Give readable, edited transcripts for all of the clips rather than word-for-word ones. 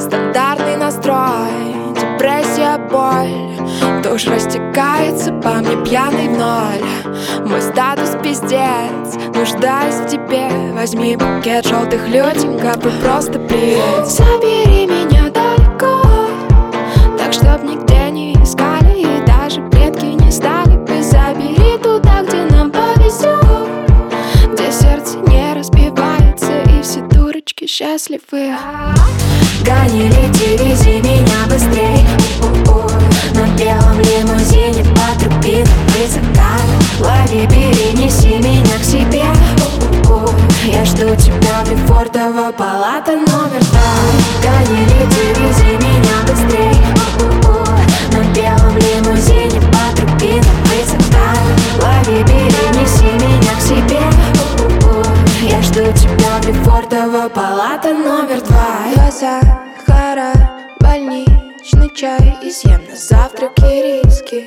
Стандартный настрой, депрессия, боль, душ растекается по мне пьяный в ноль. Мой статус пиздец, нуждаюсь в тебе. Возьми букет желтых лютиков и просто приедь. Забери меня далеко, так чтоб нигде не искали и даже предки не стали бы. Забери туда, где нам повезет, где сердце не разбивается и все дурочки счастливы. Гони, лети, вези меня быстрей. На белом лимузине по трубинам высока. Лови, перенеси меня к себе. Я жду тебя в Лефортово, палата номер 2. Гони, лети, вези меня быстрей. На белом лимузине по трубинам высока. Лови, перенеси меня к себе. Я жду тебя в Лефортово, палата номер 2. Сахара, больничный чай и съем на завтраке риски.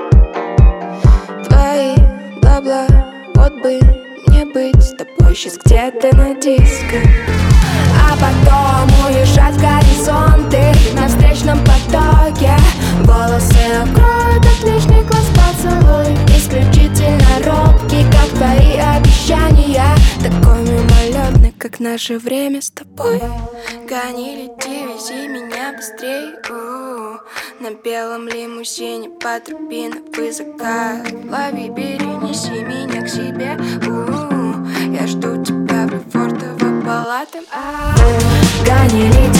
Твои бла-бла, вот бы мне быть с тобой сейчас где-то на диско. А потом уезжать в горизонты на встречном потоке. Волосы укроют от лишних глаз поцелуй. Исключительно робкий, как твои обещания. Такой мимолетный, как наше время с тобой. Гони, лети, вези меня быстрей. На белом лимузине по трубинам высока. Лови, перенеси меня к себе. Я жду тебя в Лефортово, палата. Гони, лети,